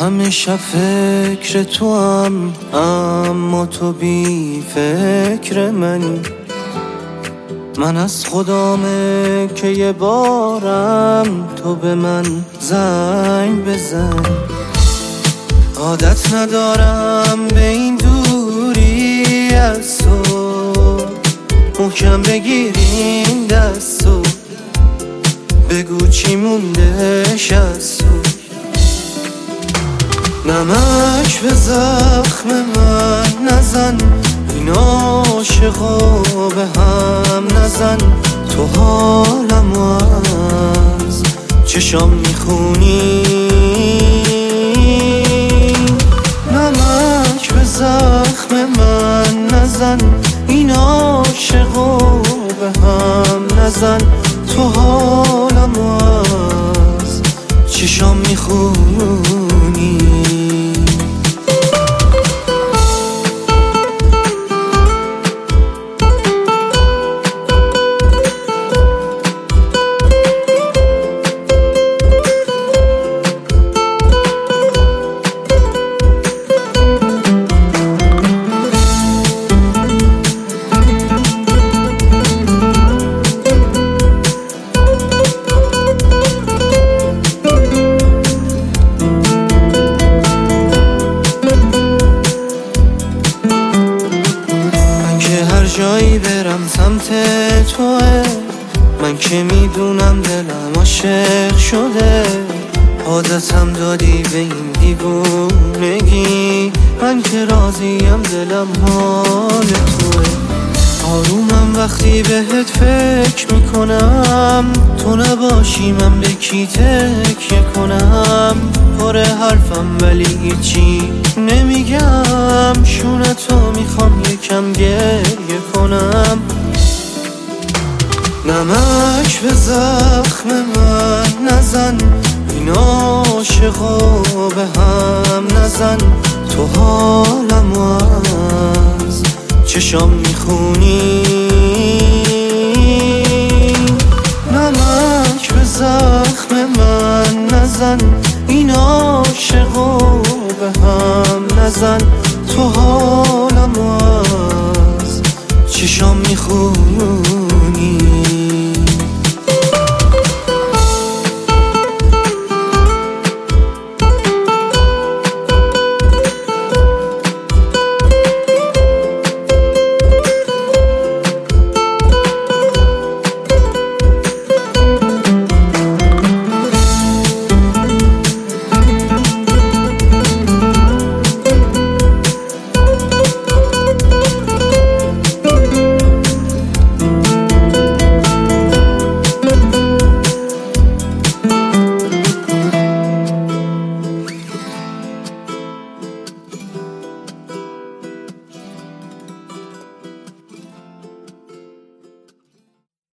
همه شب فکر تو هم، اما تو بی فکر منی. من از خدامه که یه بارم تو به من زنگ بزن. عادت ندارم به این دوری از تو، محکم بگیرین دستو، بگو چی موندهش از تو. نمک به زخم من نزن، این عاشقا به هم نزن. تو حالمو از چشام میخونی. نمک به زخم من نزن، این عاشقا به هم نزن. تو حالمو از چشام میخونی. جایی برم سمت توه، من که میدونم دلم عاشق شده. عادتم دادی به این دیوونگی، من که راضیم دلم حال توه. آرومم وقتی بهت فکر میکنم، تو نباشی من به کی تکیه کنم. پر حرفم ولی هیچی نمیگم، شونه تو میخوام یکم گریه کنم. نمک به زخم من نزن، این عاشقا به هم نزن. تو حالمو از چشام میخونی. نمک به زخم من نزن، این عاشقا به هم نزن. تو حالمو از چشام میخونی.